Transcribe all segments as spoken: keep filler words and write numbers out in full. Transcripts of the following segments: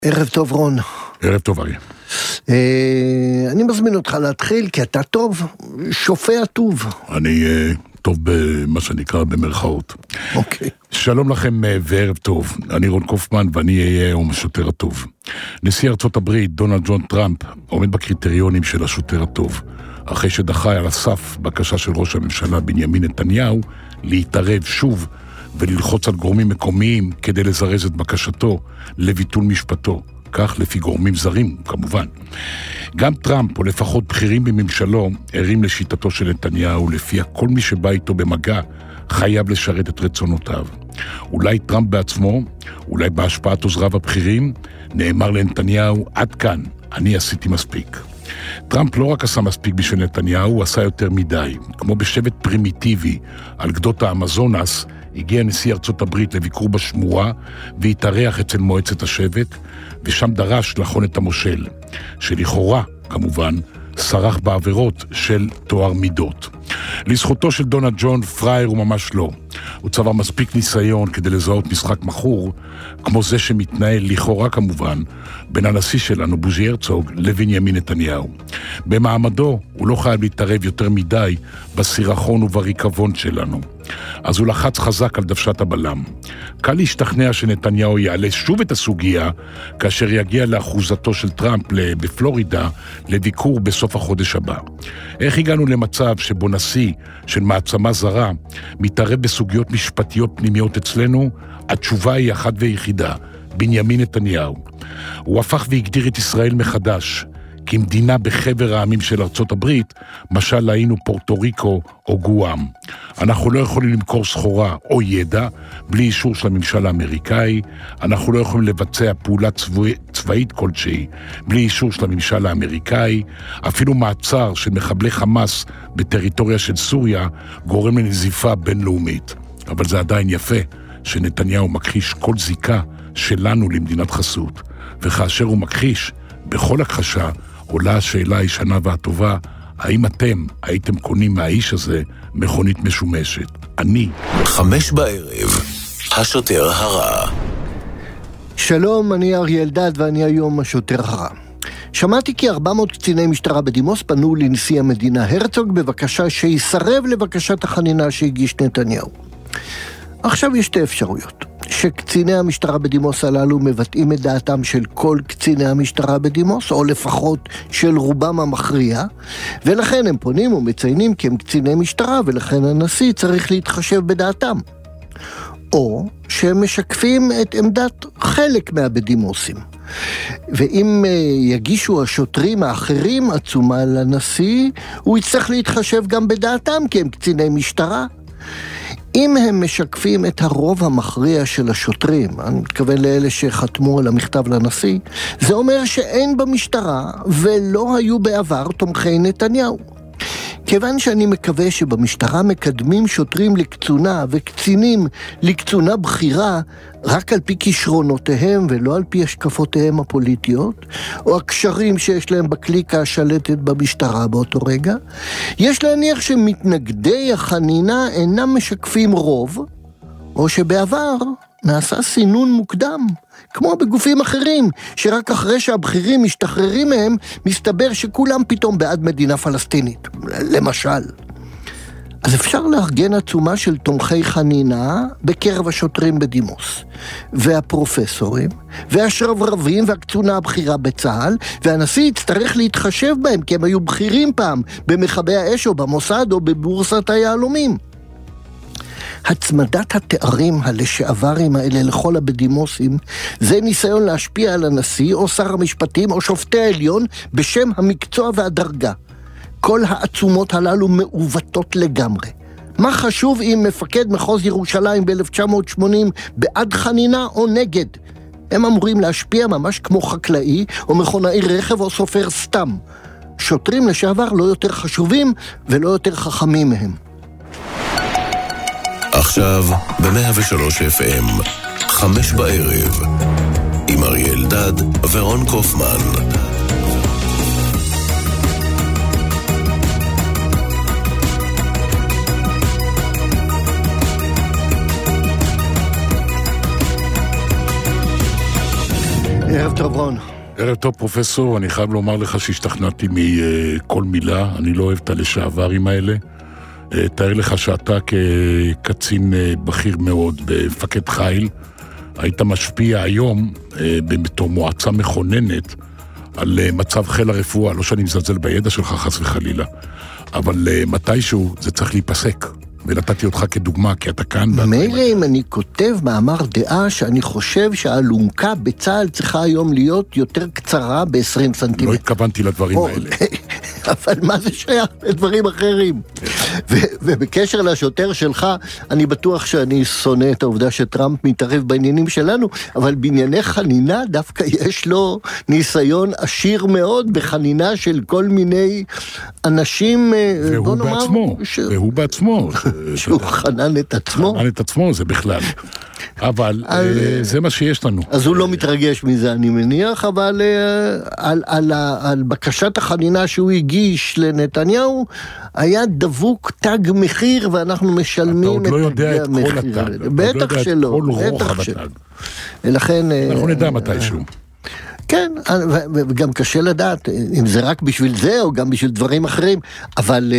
ערב טוב רון. ערב טוב אריה. אני מזמין אותך להתחיל כי אתה טוב, שופע טוב. אני טוב במה שנקרא במרכאות. אוקיי. שלום לכם וערב טוב, אני רון קופמן ואני אהיה היום השוטר הטוב. נשיא ארצות הברית דונלד ג'ון טראמפ עומד בקריטריונים של השוטר הטוב, אחרי שדחה על הסף בקשה של ראש הממשלה בנימין נתניהו להתערב שוב וללחוץ על גורמים מקומיים כדי לזרז את בקשתו לביטול משפטו, כך לפי גורמים זרים כמובן. גם טראמפ, או לפחות בכירים בממשלו, ערים לשיטתו של נתניהו, לפיה כל מי שבא איתו במגע חייב לשרת את רצונותיו. אולי טראמפ בעצמו, אולי בהשפעת עוזריו הבכירים, נאמר לנתניהו, עד כאן, אני עשיתי מספיק. טראמפ לא רק עשה מספיק בשביל נתניהו, הוא עשה יותר מדי. כמו בשבט פרימיטיבי על גדות האמזונס, הגיע נשיא ארצות הברית לביקור בשמורה והתארח אצל מועצת השבט, ושם דרש לחון את המושל, שלכאורה, כמובן, שרח בעבירות של תואר מידות. לזכותו של דונלד ג'ון, פרייר הוא ממש לא. הוא צבר מספיק ניסיון כדי לזהות משחק מחור, כמו זה שמתנהל לכאורה כמובן, בין הנשיא שלנו, בוז'י הרצוג, לבנימין נתניהו. במעמדו הוא לא חייב להתערב יותר מדי בסירחון ובריקבון שלנו. אז הוא לחץ חזק על דוושת הבלם. קל להשתכנע שנתניהו יעלה שוב את הסוגיה, כאשר יגיע לאחוזתו של טראמפ בפלורידה לביקור בסוף החודש הבא. איך הגענו למצב שבו נשיא של מעצמה זרה מתערב בסוגיות משפטיות פנימיות אצלנו? התשובה היא אחת ויחידה, בנימין נתניהו. הוא הפך והגדיר את ישראל מחדש, כמדינה בחבר העמים של ארצות הברית, משל היינו פורטו ריקו או גואם. אנחנו לא יכולים למכור סחורה או ידע בלי אישור של הממשל האמריקאי, אנחנו לא יכולים לבצע פעולה צבאי, צבאית כלשהי בלי אישור של הממשל האמריקאי, אפילו מעצר של מחבלי חמאס בטריטוריה של סוריה גורם לנזיפה בינלאומית. אבל זה עדיין יפה שנתניהו מכחיש כל זיקה שלנו למדינת חסות, וכאשר הוא מכחיש, בכל הכחשה עולה השאלה הישנה והטובה, האם אתם הייתם קונים מהאיש הזה מכונית משומשת? אני. חמש בערב, השוטר הרע. שלום, אני אריה אלדד ואני היום השוטר הרע. שמעתי כי ארבע מאות קציני משטרה בדימוס פנו לנשיא המדינה הרצוג בבקשה שיסרב לבקשת החנינה שהגיש נתניהו. עכשיו יש שתי אפשרויות. שקציני המשטרה בדימוס הללו מבטאים את דעתם של כל קציני המשטרה בדימוס, או לפחות של רובם המכריע, ולכן הם פונים ומציינים כי הם קציני משטרה, ולכן הנשיא צריך להתחשב בדעתם. או שהם משקפים את עמדת חלק מהבדימוסים. ואם יגישו השוטרים האחרים עצומה לנשיא, הוא יצטרך להתחשב גם בדעתם כי הם קציני משטרה. אם הם משקפים את הרוב המכריע של השוטרים, אני מתכוון לאלה שחתמו על המכתב לנשיא, זה אומר שאין במשטרה ולא היו בעבר תומכי נתניהו. כיוון שאני מקווה שבמשטרה מקדמים שוטרים לקצונה וקצינים לקצונה בחירה רק על פי כישרונותיהם ולא על פי השקפותיהם הפוליטיות, או הקשרים שיש להם בקליקה השלטת במשטרה באותו רגע, יש להניח שמתנגדי החנינה אינם משקפים רוב, או שבעבר נעשה סינון מוקדם, כמו בגופים אחרים, שרק אחרי שהבכירים משתחררים מהם, מסתבר שכולם פתאום בעד מדינה פלסטינית, למשל. אז אפשר לארגן עצומה של תומכי חנינה בקרב השוטרים בדימוס, והפרופסורים, והשרברבים והקצונה הבכירה בצה"ל, והנשיא יצטרך להתחשב בהם, כי הם היו בכירים פעם במכבי האש או במוסד או בבורסת היהלומים. הצמדת התארים הלשעברים האלה לכל הבדימוסים, זה ניסיון להשפיע על הנשיא או שר המשפטים או שופטי העליון בשם המקצוע והדרגה. כל העצומות הללו מעוותות לגמרי. מה חשוב אם מפקד מחוז ירושלים ב-אלף תשע מאות שמונים בעד חנינה או נגד? הם אמורים להשפיע ממש כמו חקלאי או מכונאי רכב או סופר סתם. שוטרים לשעבר לא יותר חשובים ולא יותר חכמים מהם. עכשיו ב-מאה ושלוש אף אם, חמש בערב, עם אריה אלדד ורון קופמן. ערב טוב רון. ערב טוב פרופסור, אני חייב לומר לך שהשתכנעתי מכל מילה, אני לא אוהב את הלשעברים האלה. תאר לך שאתה כקצין בכיר מאוד במפקד חיל, היית משפיע היום בתור מועצה מכוננת על מצב חיל הרפואה, לא שאני מזלזל בידע שלך חס וחלילה, אבל מתישהו זה צריך להיפסק. ונתתי אותך כדוגמה, כי אתה כאן. מילא אם אני כותב מאמר דעה שאני חושב שהאלונקה בצה"ל צריכה היום להיות יותר קצרה ב-עשרים סנטימטר. לא התכוונתי לדברים האלה. אבל מה זה שייך לדברים אחרים? ובקשר לשוטר שלך, אני בטוח שאני שונא את העובדה שטראמפ מתערב בעניינים שלנו, אבל בענייני חנינה דווקא יש לו ניסיון עשיר מאוד בחנינה של כל מיני אנשים. והוא בעצמו, והוא בעצמו. שהוא חנן את עצמו. חנן את עצמו, זה בכלל. אבל זה מה שיש לנו. אז הוא לא מתרגש מזה, אני מניח, אבל על בקשת החנינה שהוא הגיש לנתניהו, היה דבוק תג מחיר, ואנחנו משלמים את תגי המחיר. בטח שלא, בטח שלא. ולכן... אנחנו נדע מתישהו. כן, וגם קשה לדעת אם זה רק בשביל זה או גם בשביל דברים אחרים, אבל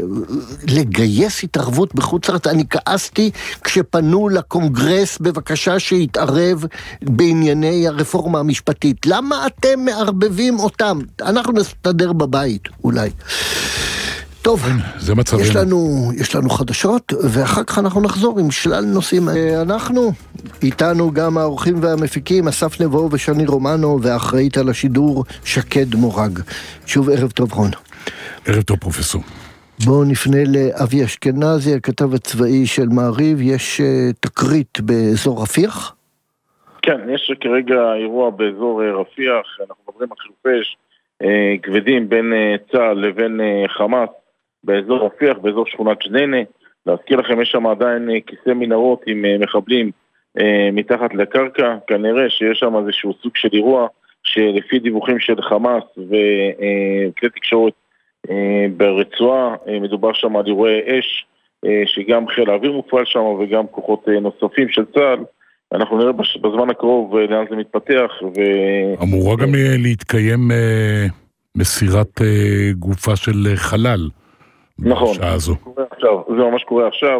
לגייס התערבות בחוץ לארץ, אני כעסתי כשפנו לקונגרס בבקשה שיתערב בענייני הרפורמה המשפטית. למה אתם מערבבים אותם? אנחנו נסתדר בבית, אולי. טוב, זה מצבנו. יש לנו, יש לנו חדשות, ואחר כך אנחנו נחזור עם שלל נושאים. אנחנו, איתנו גם האורחים והמפיקים, אסף נבו ושני רומנו, ואחראית על השידור שקד מורג. שוב ערב טוב רון. ערב טוב פרופסור. בואו נפנה לאבי אשכנזי, הכתב הצבאי של מעריב. יש uh, תקרית באזור רפיח? כן, יש כרגע אירוע באזור רפיח, אנחנו מדברים על חילופי אש uh, כבדים בין uh, צה"ל לבין uh, חמאס, באזור רפיח, באזור שכונת ג'ננה. להזכיר לכם, יש שם עדיין כיסא מנהרות עם מחבלים אה, מתחת לקרקע. כנראה שיש שם איזשהו סוג של אירוע שלפי דיווחים של חמאס וכלי תקשורת אה, ברצועה, אה, מדובר שם על אירועי אש, אה, שגם חיל האוויר מופעל שם וגם כוחות אה, נוספים של צה"ל. אנחנו נראה בזמן הקרוב אה, לאן זה מתפתח. ו... אמורה גם להתקיים אה, מסירת אה, גופה של חלל. נכון, זה ממש קורה עכשיו.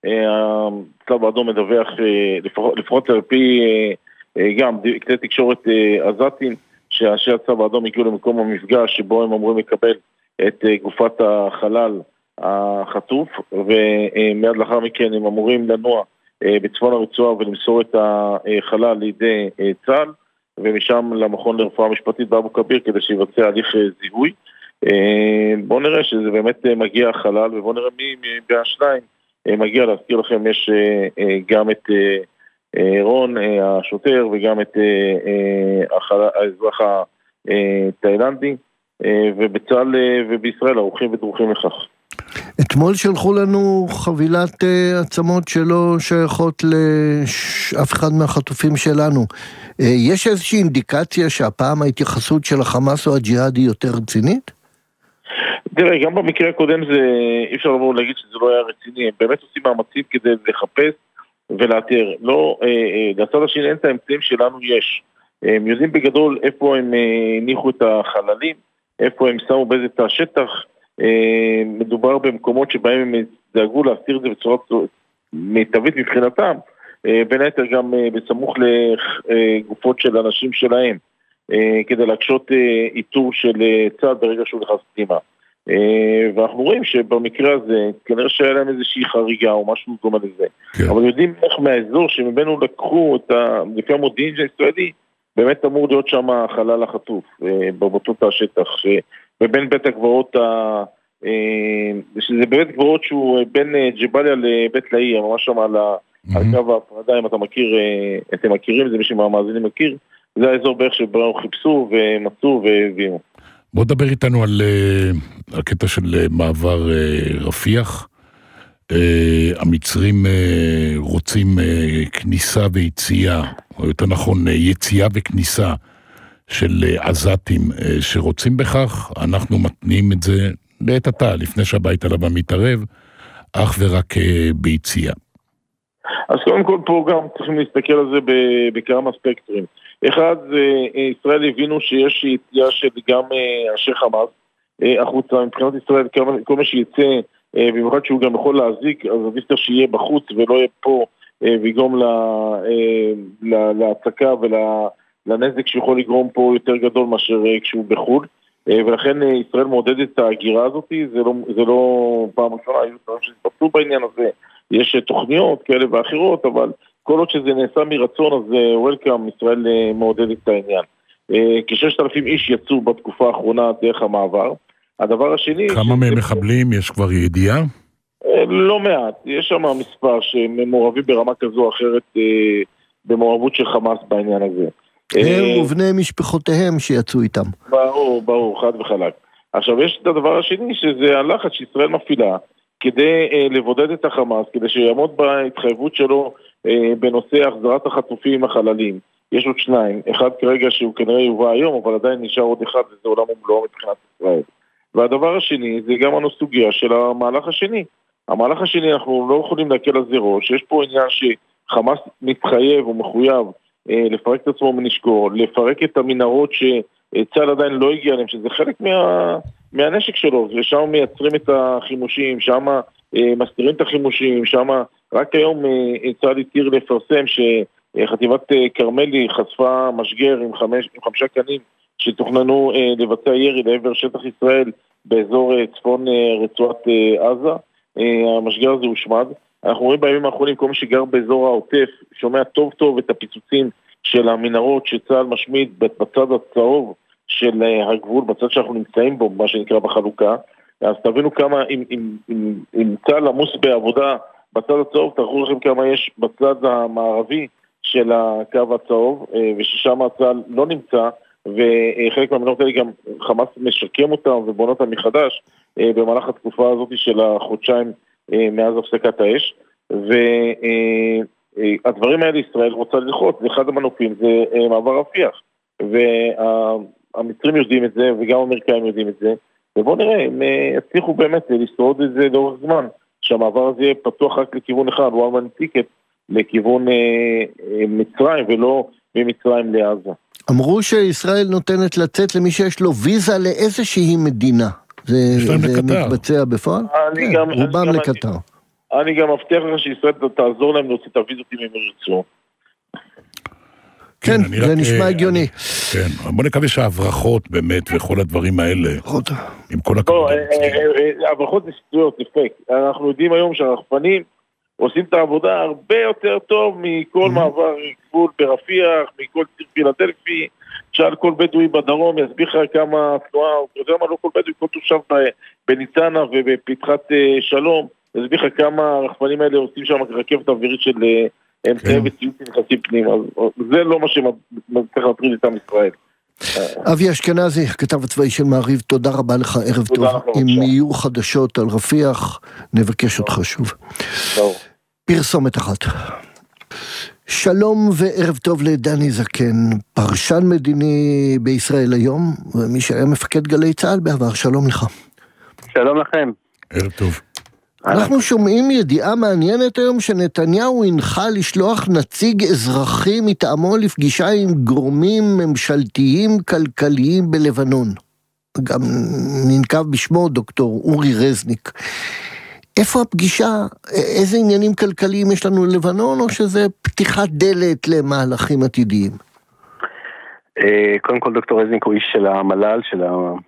הצלב האדום מדווח, לפחות על פי גם כלי תקשורת עזתים, שאנשי הצלב האדום הגיעו למקום המפגש שבו הם אמורים לקבל את גופת החלל החטוף, ומיד לאחר מכן הם אמורים לנוע בצפון הרצועה ולמסור את החלל לידי צה"ל, ומשם למכון לרפואה משפטית באבו כביר כדי שיבצע הליך זיהוי. בואו נראה שזה באמת מגיע החלל, ובואו נראה מי מהשניים מגיע. להזכיר לכם, יש גם את רון השוטר וגם את האזרח התאילנדי, ובצה"ל ובישראל ערוכים ודרוכים לכך. אתמול שלחו לנו חבילת עצמות שלא שייכות לאף אחד מהחטופים שלנו. יש איזושהי אינדיקציה שהפעם ההתייחסות של החמאס או הג'יהאד היא יותר רצינית? תראה, גם במקרה הקודם זה, אי אפשר לבוא להגיד שזה לא היה רציני. הם באמת עושים מאמצים כדי לחפש ולאתר. לא, לצד השני אין את האמצעים שלנו יש. הם יודעים בגדול איפה הם הניחו את החללים, איפה הם שמו באיזה תא שטח. מדובר במקומות שבהם הם דאגו להסתיר את זה בצורה מיטבית מבחינתם, בין היתר גם בסמוך לגופות של אנשים שלהם, כדי להקשות איתור של צד ברגע שהוא נכנס פנימה. ואנחנו רואים שבמקרה הזה כנראה שהיה להם איזושהי חריגה או משהו דומה לזה, כן. אבל יודעים איך מהאזור שמבנו לקחו את ה... לפי המודיעין הישראלי, באמת אמור להיות שם חלל החטוף בבוטות השטח, ובין בית הגברות ה... שזה בית גברות שהוא בין ג'באליה לבית לאי, ממש שם על הקו ההפרדה, אם אתה מכיר, אתם מכירים, זה מי שמאזינים מכיר, זה האזור בערך שבו חיפשו ומצאו והביאו. בוא דבר איתנו על הקטע של מעבר רפיח. המצרים רוצים כניסה ויציאה, או יותר נכון יציאה וכניסה של עזתים שרוצים בכך. אנחנו מתנים את זה בעת עתה, לפני שהבית הלבן מתערב, אך ורק ביציאה. אז קודם כל פה גם צריכים להסתכל על זה בכמה ספקטרים. אחד, ישראל הבינו שיש יציאה של גם אנשי חמאס החוצה, מבחינת ישראל, כל מה שיצא, במיוחד שהוא גם יכול להזיק, אז עדיף שיהיה בחוץ ולא יהיה פה, ויגרום להצקה ולנזק שיכול לגרום פה יותר גדול מאשר כשהוא בחו"ל, ולכן ישראל מעודדת את ההגירה הזאת, זה לא, זה לא פעם ראשונה, היו דברים שתפסו בעניין הזה, יש תוכניות כאלה ואחרות, אבל כל עוד שזה נעשה מרצון, אז וולקאם, ישראל מעודדת את העניין. כששת אלפים איש יצאו בתקופה האחרונה דרך המעבר. הדבר השני... כמה מהם מחבלים? יש כבר ידיעה? לא מעט. יש שם מספר שהם מעורבים ברמה כזו או אחרת במעורבות של חמאס בעניין הזה. הם ובני משפחותיהם שיצאו איתם. ברור, ברור, חד וחלק. עכשיו, יש את הדבר השני, שזה הלחץ שישראל מפעילה, כדי לבודד את החמאס, כדי שיעמוד בהתחייבות שלו בנושא החזרת החטופים החללים. יש עוד שניים, אחד כרגע שהוא כנראה יובא היום, אבל עדיין נשאר עוד אחד, וזה עולם ומלואו מבחינת ישראל. והדבר השני, זה גם הסוגיה של המהלך השני. המהלך השני, אנחנו לא יכולים להקל על זה ראש, שיש פה עניין שחמאס מתחייב ומחויב אה, לפרק את עצמו מנשקו, לפרק את המנהרות שצה"ל עדיין לא הגיע להם, שזה חלק מה, מהנשק שלו, ושם מייצרים את החימושים, שם אה, מסתירים את החימושים, שם רק היום אה, צה"ל התיר לפרסם שחטיבת אה, קרמלי חשפה משגר עם, חמש, עם חמישה קנים, שתוכננו אה, לבצע ירי לעבר שטח ישראל באזור אה, צפון אה, רצועת אה, עזה. אה, המשגר הזה הושמד. אנחנו רואים בימים האחרונים כל מי שגר באזור העוטף שומע טוב טוב את הפיצוצים של המנהרות שצה"ל משמיד בצד הצהוב של אה, הגבול, בצד שאנחנו נמצאים בו, מה שנקרא בחלוקה. אז תבינו כמה, אם, אם, אם, אם צה"ל עמוס בעבודה בצד הצהוב, תראו לכם כמה יש בצד המערבי של הקו הצהוב, אה, וששם צה"ל לא נמצא, וחלק מהמנהרות האלה גם חמאס משקם אותם ובונה אותם מחדש במהלך התקופה הזאת של החודשיים מאז הפסקת האש, והדברים האלה ישראל רוצה ללחוץ, ואחד המנופים זה מעבר רפיח, והמצרים יודעים את זה וגם האמריקאים יודעים את זה, ובואו נראה אם יצליחו באמת לשרוד את זה לאורך זמן, שהמעבר הזה יהיה פתוח רק לכיוון אחד, one man ticket לכיוון מצרים ולא ממצרים לעזה. אמרו שישראל נותנת לצאת למי שיש לו ויזה לאיזושהי מדינה. זה, זה מתבצע בפועל? כן, גם, רובם אני לקטר. אני, אני גם מבטיח לך שישראל תעזור להם להוציא את הוויזות אם הם ירצו. כן, כן זה נשמע הגיוני. כן, בוא נקווה שההברחות באמת וכל הדברים האלה, עם כל הכבוד. ההברחות זה שטויות, זה פייק. אנחנו יודעים היום שהרחפנים עושים את העבודה הרבה יותר טוב מכל מעבר גבול ברפיח, מכל ציר פילדלפי, שאל כל בדואי בדרום יסביר לך כמה תנועה, יותר מה לא כל בדואי, כל תושב בניצנה ובפתחת שלום, יסביר לך כמה הרחפנים האלה עושים שם רכבת אווירית של אמצעי וציוד נכנסים פנים, אז זה לא מה שצריך להטריד איתם ישראל. אבי אשכנזי, כתב הצבאי של מעריב, תודה רבה לך, ערב טוב. אם יהיו חדשות על רפיח, נבקש אותך שוב. פרסומת אחת. שלום וערב טוב לדני זקן, פרשן מדיני בישראל היום, ומי שהיה מפקד גלי צה"ל בעבר, שלום לך. שלום לכם. ערב טוב. אנחנו שומעים ידיעה מעניינת היום שנתניהו הנחה לשלוח נציג אזרחי מטעמו לפגישה עם גורמים ממשלתיים כלכליים בלבנון. גם ננקב בשמו דוקטור אורי רזניק. איפה הפגישה? איזה עניינים כלכליים יש לנו ללבנון, או שזה פתיחת דלת למהלכים עתידיים? קודם כל דוקטור רזניק הוא איש של המל"ל, של ה...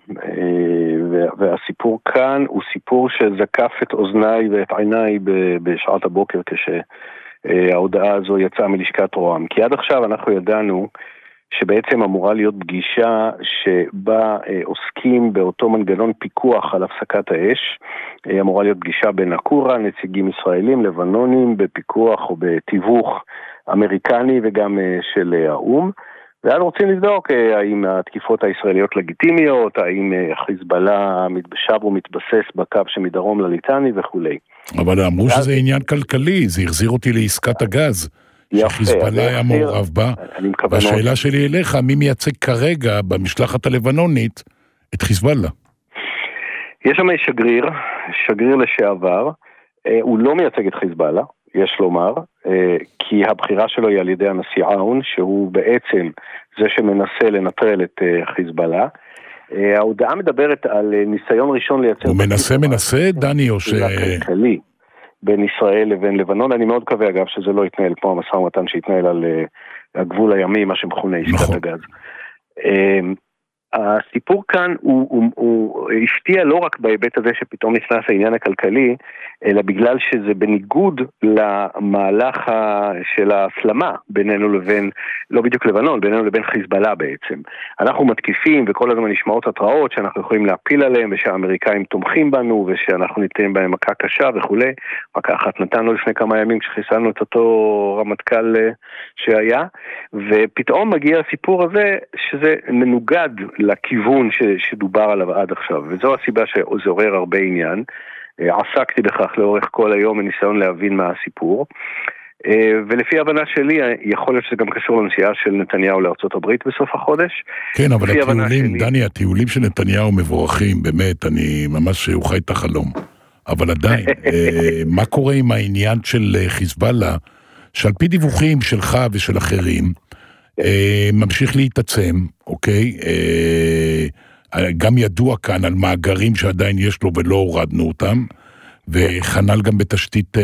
והסיפור כאן הוא סיפור שזקף את אוזניי ואת עיניי בשעת הבוקר כשההודעה הזו יצאה מלשכת רוה"מ. כי עד עכשיו אנחנו ידענו שבעצם אמורה להיות פגישה שבה עוסקים באותו מנגנון פיקוח על הפסקת האש. אמורה להיות פגישה בין הקורה, נציגים ישראלים, לבנונים, בפיקוח או בתיווך אמריקני וגם של האום. ואז רוצים לבדוק האם התקיפות הישראליות לגיטימיות, האם חיזבאללה מתבשב ומתבסס בקו שמדרום לליטני וכו'. אבל אמרו שזה עניין כלכלי, זה החזיר אותי לעסקת הגז, שחיזבאללה היה מעורב בה, והשאלה שלי אליך, מי מייצג כרגע במשלחת הלבנונית את חיזבאללה? יש שם שגריר, שגריר לשעבר, הוא לא מייצג את חיזבאללה, יש לומר, כי הבחירה שלו היא על ידי הנשיא עאון, שהוא בעצם זה שמנסה לנטרל את חיזבאללה. ההודעה מדברת על ניסיון ראשון לייצר... הוא מנסה, מנסה, דני, או ש... כלכלי בין ישראל לבין לבנון. אני מאוד קווה, אגב, שזה לא יתנהל כמו המשא ומתן שהתנהל על הגבול הימי, מה שמכונה עסקת הגז. הסיפור כאן הוא, הוא, הוא השפיע לא רק בהיבט הזה שפתאום נכנס העניין הכלכלי, אלא בגלל שזה בניגוד למהלך של ההסלמה בינינו לבין, לא בדיוק לבנון, בינינו לבין חיזבאללה בעצם. אנחנו מתקיפים וכל הזמן נשמעות התראות שאנחנו יכולים להפיל עליהם ושהאמריקאים תומכים בנו ושאנחנו ניתן בהם מכה קשה וכו'. מכה אחת נתנו לפני כמה ימים כשחיסלנו את אותו רמטכ"ל שהיה, ופתאום מגיע הסיפור הזה שזה מנוגד לכיוון ש, שדובר עליו עד עכשיו, וזו הסיבה שזה עורר הרבה עניין. עסקתי בכך לאורך כל היום בניסיון להבין מה הסיפור, ולפי הבנה שלי יכול להיות שזה גם קשור לנסיעה של נתניהו לארצות הברית בסוף החודש. כן, אבל הטיולים, שלי... דני, הטיולים של נתניהו מבורכים, באמת, אני ממש, הוא חי את החלום. אבל עדיין, מה קורה עם העניין של חיזבאללה, שעל פי דיווחים שלך ושל אחרים, ממשיך להתעצם, אוקיי? גם ידוע כאן על מאגרים שעדיין יש לו ולא הורדנו אותם, וחנל גם בתשתית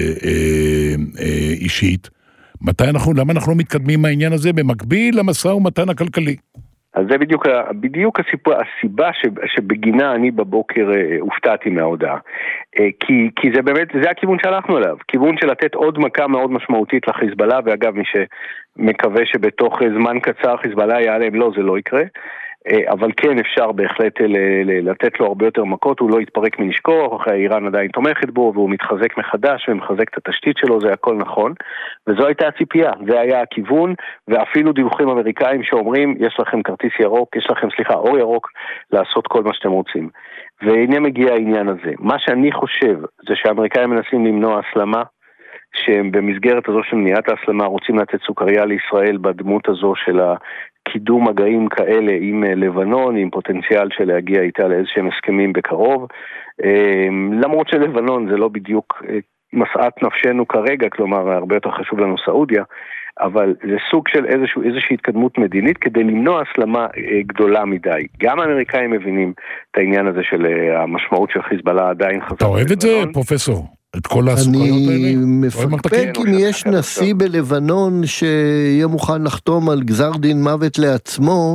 אישית. מתי אנחנו, למה אנחנו לא מתקדמים מהעניין הזה במקביל למשא ומתן הכלכלי? אז זה בדיוק, בדיוק הסיפור, הסיבה שבגינה אני בבוקר הופתעתי מההודעה. כי, כי זה באמת, זה הכיוון שהלכנו אליו. כיוון של לתת עוד מכה מאוד משמעותית לחיזבאללה, ואגב, מי שמקווה שבתוך זמן קצר חיזבאללה יעלם, לא, זה לא יקרה. אבל כן אפשר בהחלט לתת לו הרבה יותר מכות, הוא לא יתפרק מנשכוח, איראן עדיין תומכת בו, והוא מתחזק מחדש ומחזק את התשתית שלו, זה הכל נכון, וזו הייתה הציפייה, זה היה הכיוון, ואפילו דיווחים אמריקאים שאומרים, יש לכם כרטיס ירוק, יש לכם, סליחה, אור ירוק, לעשות כל מה שאתם רוצים. והנה מגיע העניין הזה. מה שאני חושב, זה שהאמריקאים מנסים למנוע הסלמה, שהם במסגרת הזו של מניעת ההסלמה רוצים לתת סוכריה לישראל בדמות הזו של קידום מגעים כאלה עם לבנון, עם פוטנציאל של להגיע איתה לאיזשהם הסכמים בקרוב. למרות שלבנון זה לא בדיוק משאת נפשנו כרגע, כלומר הרבה יותר חשוב לנו סעודיה, אבל זה סוג של איזשהו, איזושהי התקדמות מדינית כדי למנוע הסלמה גדולה מדי. גם האמריקאים מבינים את העניין הזה של המשמעות של חיזבאללה עדיין חזק. אתה אוהב את זה, פרופסור? את כל הסוכריות האלה? אני מפקפק אם יש נשיא בלבנון שיהיה מוכן לחתום על גזר דין מוות לעצמו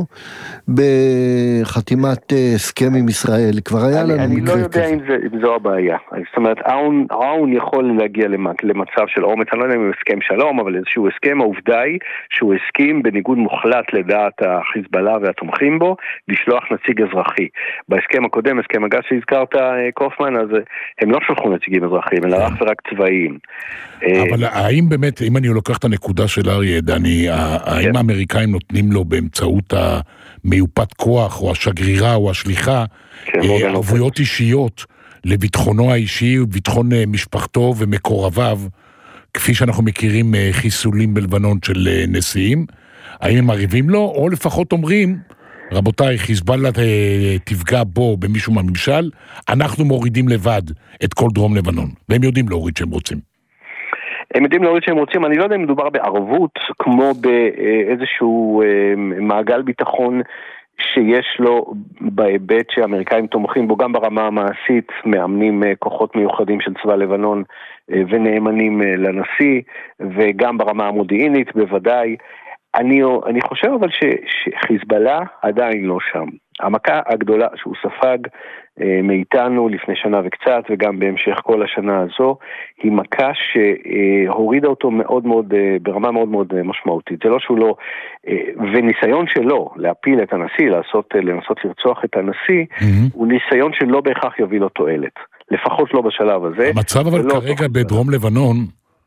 בחתימת הסכם עם ישראל. כבר היה לנו מקרה כזה. אני לא יודע אם זו הבעיה. זאת אומרת, עאון יכול להגיע למצב של אומץ, אני לא יודע אם הוא הסכם שלום, אבל איזשהו הסכם, העובדה היא שהוא הסכים בניגוד מוחלט לדעת החיזבאללה והתומכים בו, לשלוח נציג אזרחי. בהסכם הקודם, הסכם הגז שהזכרת, קופמן, אז הם לא שלחו נציגים אזרחיים, אלא רק ורק צבאיים. אבל האם באמת, אם אני לוקח את הנקודה של אריה דני, האם האמריקאים נותנים לו באמצעות המיופת כוח, או השגרירה, או השליחה, ערבויות אישיות לביטחונו האישי, וביטחון משפחתו ומקורביו, כפי שאנחנו מכירים חיסולים בלבנון של נשיאים, האם הם ערבים לו, או לפחות אומרים, רבותיי, חיזבאללה תפגע בו במישהו מהממשל, אנחנו מורידים לבד את כל דרום לבנון, והם יודעים להוריד שהם רוצים. הם יודעים להוריד שהם רוצים, אני לא יודע אם מדובר בערבות, כמו באיזשהו מעגל ביטחון שיש לו בהיבט שהאמריקאים תומכים בו, גם ברמה המעשית, מאמנים כוחות מיוחדים של צבא לבנון ונאמנים לנשיא, וגם ברמה המודיעינית בוודאי. אני, אני חושב אבל ש, שחיזבאללה עדיין לא שם. המכה הגדולה שהוא ספג אה, מאיתנו לפני שנה וקצת, וגם בהמשך כל השנה הזו, היא מכה שהורידה אותו מאוד מאוד, אה, ברמה מאוד מאוד אה, משמעותית. זה לא שהוא לא, אה, וניסיון שלו להפיל את הנשיא, לעשות, אה, לנסות לרצוח את הנשיא, mm-hmm. הוא ניסיון שלא בהכרח יביא לו תועלת. לפחות לא בשלב הזה. המצב אבל כרגע בדרום לבנון,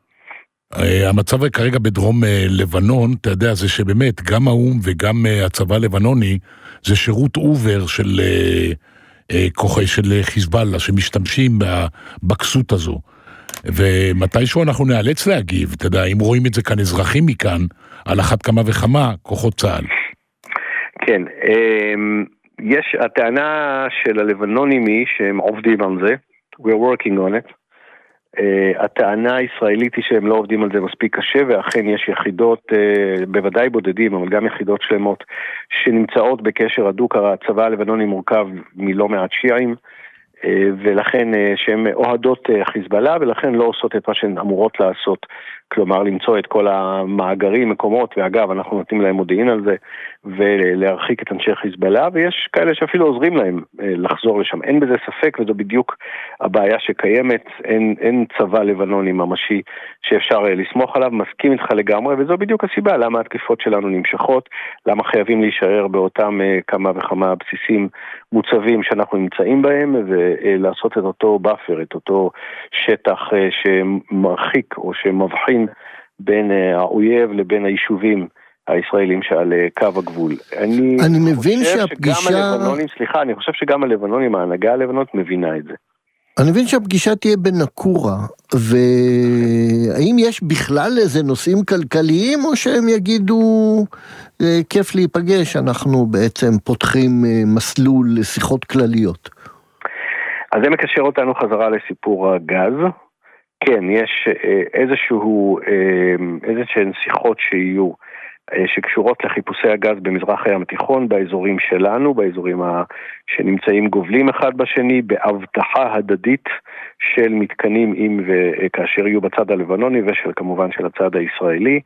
המצב כרגע בדרום לבנון, אתה יודע, זה שבאמת גם האום וגם הצבא הלבנוני, זה שירות אובר של כוחי של חיזבאללה, שמשתמשים בקסות הזו. ומתישהו אנחנו נאלץ להגיב, אתה יודע, אם רואים את זה כאן אזרחים מכאן, על אחת כמה וכמה, כוחות צה"ל. כן, יש, הטענה של הלבנונים היא שהם עובדים על זה, we're working on it, הטענה הישראלית היא שהם לא עובדים על זה מספיק קשה, ואכן יש יחידות, בוודאי בודדים, אבל גם יחידות שלמות, שנמצאות בקשר הדוק. הצבא הלבנוני מורכב מלא מעט שיעים, ולכן שהן אוהדות חיזבאללה, ולכן לא עושות את מה שהן אמורות לעשות, כלומר למצוא את כל המאגרים, מקומות, ואגב אנחנו נותנים להם מודיעין על זה, ולהרחיק את אנשי חיזבאללה, ויש כאלה שאפילו עוזרים להם לחזור לשם. אין בזה ספק, וזו בדיוק הבעיה שקיימת. אין, אין צבא לבנוני ממשי שאפשר לסמוך עליו, מסכים איתך לגמרי, וזו בדיוק הסיבה למה התקיפות שלנו נמשכות, למה חייבים להישאר באותם כמה וכמה בסיסים מוצבים שאנחנו נמצאים בהם, ולעשות את אותו באפר, את אותו שטח שמרחיק או שמבחין בין האויב לבין היישובים הישראלים שעל קו הגבול. אני, אני מבין שהפגישה... הלבנונים, סליחה, אני חושב שגם הלבנונים, ההנהגה הלבנונית מבינה את זה. אני מבין שהפגישה תהיה בנקורה, והאם יש בכלל איזה נושאים כלכליים, או שהם יגידו, כיף להיפגש, אנחנו בעצם פותחים מסלול לשיחות כלליות? אז זה מקשר אותנו חזרה לסיפור הגז. כן, יש איזשהו, איזשהן שיחות שיהיו, שקשורות לחיפושי הגז במזרח הים התיכון, באזורים שלנו, באזורים שנמצאים גובלים אחד בשני, בהבטחה הדדית של מתקנים עם וכאשר יהיו בצד הלבנוני, ושל כמובן של הצד הישראלי,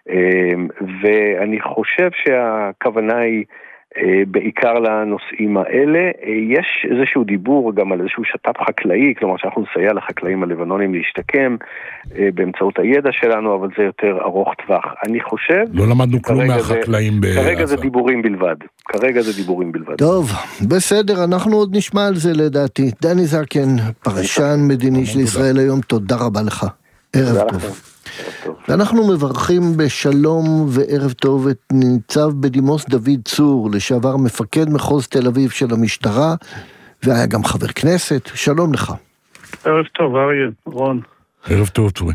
ואני חושב שהכוונה היא בעיקר לנושאים האלה. יש איזשהו דיבור גם על איזשהו שת"פ חקלאי, כלומר שאנחנו נסייע לחקלאים הלבנונים להשתקם באמצעות הידע שלנו, אבל זה יותר ארוך טווח. אני חושב... לא למדנו כלום מהחקלאים בעזה. כרגע זה דיבורים בלבד. כרגע זה דיבורים בלבד. טוב, בסדר, אנחנו עוד נשמע על זה לדעתי. דני זקן, פרשן מדיני של ישראל היום, תודה רבה לך. ערב טוב. ואנחנו מברכים בשלום וערב טוב את ניצב בדימוס דוד צור, לשעבר מפקד מחוז תל אביב של המשטרה, והיה גם חבר כנסת. שלום לך. ערב טוב, אריה, רון. ערב טוב, צורי.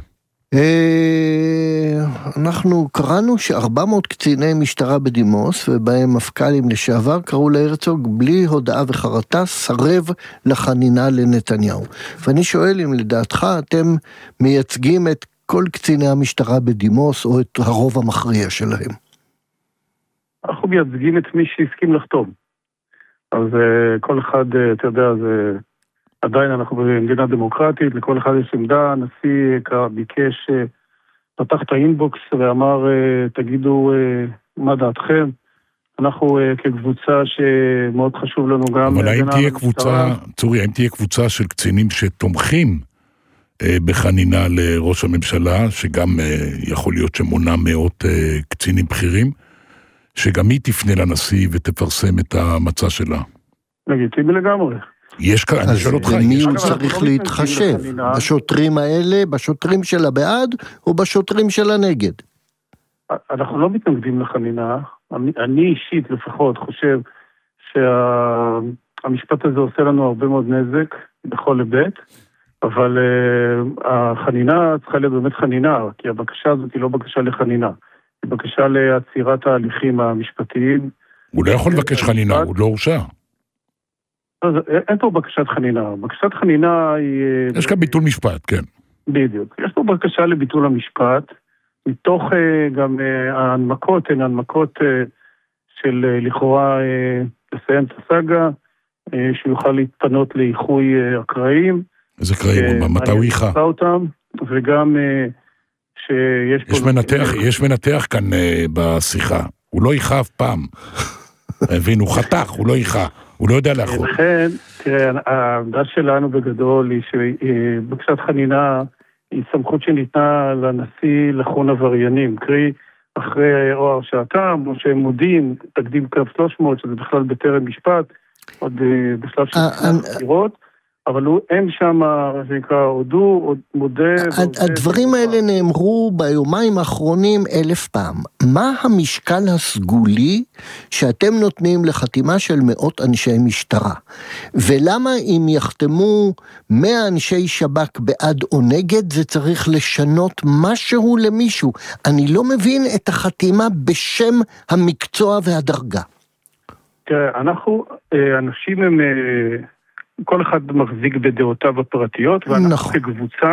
אנחנו קראנו שארבע מאות קציני משטרה בדימוס, ובהם מפכ"לים לשעבר, קראו להרצוג בלי הודעה וחרטה, סרב לחנינה לנתניהו. ואני שואל אם לדעתך אתם מייצגים את כל קציני המשטרה בדימוס, או את הרוב המכריע שלהם? אנחנו מייצגים את מי שהסכים לחתום. אז כל אחד, אתה יודע, זה... עדיין אנחנו במדינה דמוקרטית, לכל אחד יש עמדה. הנשיא ביקש, פתח את האינבוקס ואמר, תגידו מה דעתכם. אנחנו כקבוצה שמאוד חשוב לנו גם... אבל האם תהיה קבוצה, צורי, האם תהיה קבוצה של קצינים שתומכים בחנינה לראש הממשלה, שגם יכול להיות שמונה מאות קצינים בכירים, שגם היא תפנה לנשיא ותפרסם את המצע שלה? לגיטימי לגמרי. יש כאן, אני שואל אותך, במי הוא צריך להתחשב? בשוטרים האלה, בשוטרים של הבעד, או בשוטרים של הנגד? אנחנו לא מתנגדים לחנינה. אני אישית לפחות חושב שהמשפט הזה עושה לנו הרבה מאוד נזק בכל היבט, אבל החנינה צריכה להיות באמת חנינה, כי הבקשה הזאת היא לא בקשה לחנינה, היא בקשה לעצירת ההליכים המשפטיים. הוא לא יכול לבקש חנינה, הוא לא הורשע. אין פה בקשת חנינה. בקשת חנינה היא... יש כאן ביטול משפט, כן. בדיוק. יש פה בקשה לביטול המשפט, מתוך גם ההנמקות, הן ההנמקות של לכאורה לסיים את הסגה, שיוכל להתפנות לאיחוי אקראיים. איזה קראים? מתי הוא איחה? וגם שיש פה... יש מנתח, יש מנתח כאן בשיחה. הוא לא איחה אף פעם. הבין, הוא חתך, הוא לא איחה. הוא לא יודע לאחור. לכן, תראה, העמדה שלנו בגדול היא שבקשת חנינה היא סמכות שניתנה לנשיא לחון עבריינים, קרי אחרי או הרשעתם, או שהם מודים, תקדים קו שלוש מאות, שזה בכלל בטרם משפט, עוד בשלב של חקירות, אבל אין שם, מה שנקרא, הודו, מודה... הדברים האלה נאמרו ביומיים האחרונים אלף פעם. מה המשקל הסגולי שאתם נותנים לחתימה של מאות אנשי משטרה? ולמה אם יחתמו מאה אנשי שב"כ בעד או נגד, זה צריך לשנות משהו למישהו? אני לא מבין את החתימה בשם המקצוע והדרגה. תראה, אנחנו, אנשים הם... כל אחד מחזיק בדעותיו הפרטיות, ואנחנו נכון. כקבוצה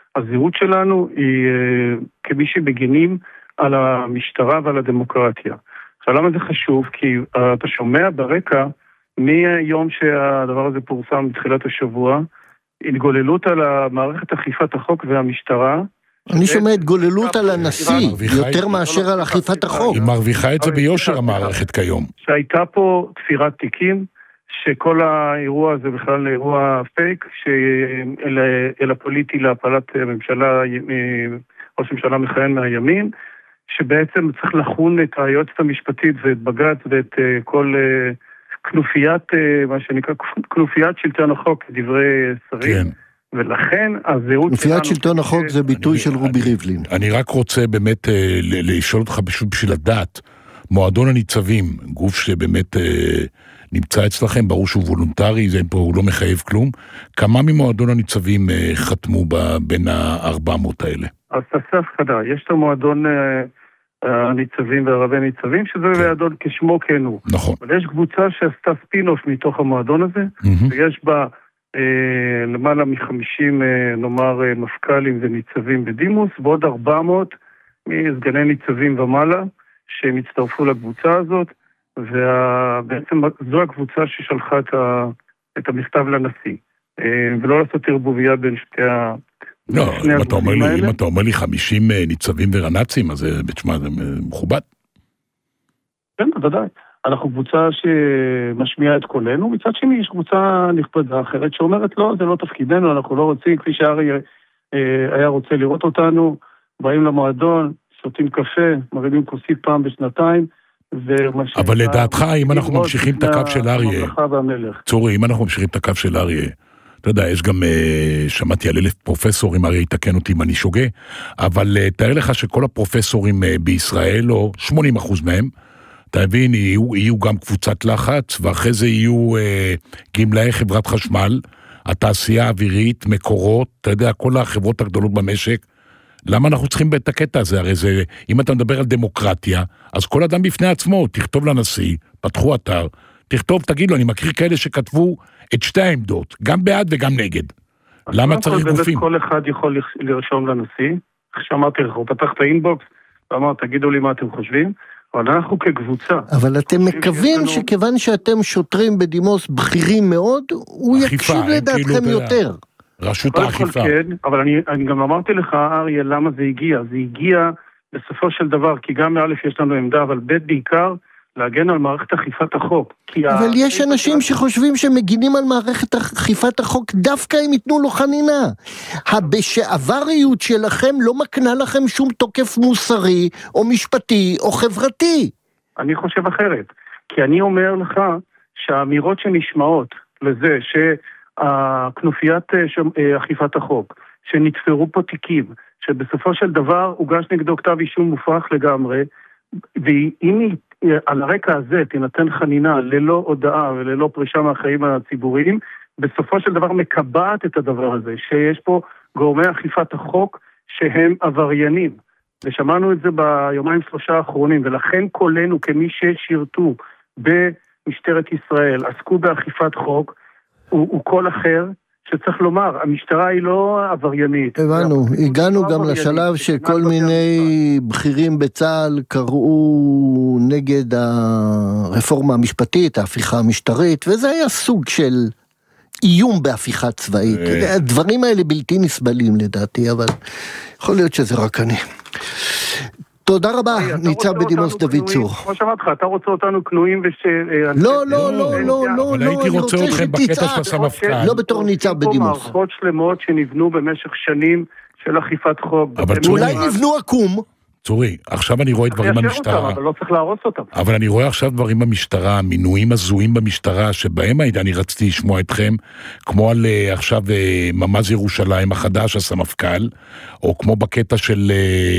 הזהות שלנו היא כמי שבגינים על המשטרה ועל הדמוקרטיה. עכשיו, למה זה חשוב? כי אתה שומע ברקע, מיום שהדבר הזה פורסם בתחילת השבוע, התגוללות על מערכת אכיפת החוק והמשטרה. אני שומע התגוללות על הנשיא, יותר מאשר על אכיפת החוק. היא מרוויחה את זה ביושר המערכת כיום. שהייתה פה תפירת תיקים, שכל האירוע הזה בכלל אירוע פייק, אלא פוליטי להפלת הממשלה, ראש ממשלה מכהן מהימין, שבעצם צריך לחון את היועצת המשפטית ואת בג"ץ ואת כל כנופיית, מה שנקרא, כנופיית שלטון החוק, דברי שרים. כן. ולכן הזהות... כנופיית שלטון החוק זה ביטוי של רובי ריבלין. אני רק רוצה באמת לשאול אותך פשוט בשביל לדעת, מועדון הניצבים, גוף שבאמת נמצא אצלכם, ברור שהוא וולונטרי, זה פה הוא לא מחייב כלום, כמה ממועדון הניצבים חתמו בין ה-ארבע מאות האלה? אז תעשה הפחדה, יש את המועדון הניצבים והרבי ניצבים, שזה מועדון כשמו כן הוא. נכון. אבל יש קבוצה שעשתה ספינוף מתוך המועדון הזה, ויש בה למעלה מחמישים, נאמר, מפכ"לים וניצבים בדימוס, ועוד ארבע מאות מסגני ניצבים ומעלה, שהם הצטרפו לקבוצה הזאת, ובעצם זו הקבוצה ששלחה את, ה, את המכתב לנשיא, ולא לעשות ערבוביה בין שתי ה... לא, אם אתה, אומר לי, אם אתה אומר לי חמישים ניצבים ורנצים, אז זה, בתשמע, זה מכובד. כן, בוודאי. אנחנו קבוצה שמשמיעה את קולנו, מצד שני יש קבוצה נכבדה אחרת שאומרת, לא, זה לא תפקידנו, אנחנו לא רוצים, כפי שארי היה רוצה לראות אותנו, באים למועדון, שותים קפה, מרימים כוסית פעם בשנתיים, אבל לדעתך, אם אנחנו ממשיכים את הקו של אריה, צורי, אם אנחנו ממשיכים את הקו של אריה, אתה יודע, יש גם, שמעתי על אלף פרופסורים, אריה יתקן אותי אם אני שוגה, אבל תאר לך שכל הפרופסורים בישראל, או שמונים אחוז מהם, אתה מבין, יהיו, יהיו גם קבוצת לחץ, ואחרי זה יהיו אה, גמלאי חברת חשמל, התעשייה האווירית, מקורות, אתה יודע, כל החברות הגדולות במשק, למה אנחנו צריכים את הקטע הזה? הרי זה, אם אתה מדבר על דמוקרטיה, אז כל אדם בפני עצמו, תכתוב לנשיא, פתחו אתר, תכתוב, תגיד לו, אני מכיר כאלה שכתבו את שתי העמדות, גם בעד וגם נגד. למה צריך גופים? כל אחד יכול לרשום לנשיא, כשאמרתי לך, הוא פתח את האינבוקס, ואמר, תגידו לי מה אתם חושבים, אבל אנחנו כקבוצה. אבל אתם מקווים שכיוון שאתם שוטרים בדימוס בכירים מאוד, הוא יקשיב לדעתכם יותר. רשות האכיפה. כן, אבל אני, אני גם אמרתי לך, אריה, למה זה הגיע? זה הגיע בסופו של דבר, כי גם מאלף יש לנו עמדה, אבל בית בעיקר, להגן על מערכת אכיפת החוק. אבל יש אנשים שחושבים שמגינים על מערכת אכיפת החוק, דווקא אם ייתנו לו חנינה. הבשעבריות שלכם לא מקנה לכם שום תוקף מוסרי, או משפטי, או חברתי. אני חושב אחרת. כי אני אומר לך, שהאמירות שנשמעות לזה, שהכנופיית אכיפת החוק, שנתפרו פה תיקים, שבסופו של דבר הוגש נגדו כתב אישום מופרך לגמרי, ואם היא על הרקע הזה תינתן חנינה ללא הודעה וללא פרישה מהחיים הציבוריים, בסופו של דבר מקבעת את הדבר הזה, שיש פה גורמי אכיפת החוק שהם עבריינים. ושמענו את זה ביומיים שלושה האחרונים, ולכן קולנו כמי ששירתו במשטרת ישראל, עסקו באכיפת חוק, הוא, הוא קול אחר, שצריך לומר, המשטרה היא לא עבריינית. הבנו, הגענו גם לשלב שכל מיני בכירים בצה"ל קראו נגד הרפורמה המשפטית, ההפיכה המשטרית, וזה היה סוג של איום בהפיכה צבאית. הדברים האלה בלתי נסבלים לדעתי, אבל יכול להיות שזה רק אני. תודה רבה, ניצב בדימוס דוד צור. כמו שאמרתי לך, אתה רוצה אותנו כנועים וש... לא, לא, לא, לא, לא, אבל הייתי רוצה אתכם בקטע של הסמפכ"ל. לא בתור ניצב בדימוס. מערכות שלמות שנבנו במשך שנים של אכיפת חוק. אולי נבנו עקום. צורי, עכשיו אני רואה דברים במשטרה. אבל לא צריך להרוס אותם. אבל אני רואה עכשיו דברים במשטרה, מינויים הזויים במשטרה, שבהם אני רציתי לשמוע אתכם, כמו על עכשיו ממ"ז ירושלים החדש, הסמפכ"ל, או כמו בקטע של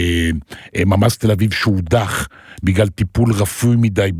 ממ"ז תל אביב שהודח, בגלל טיפול רפוי מדי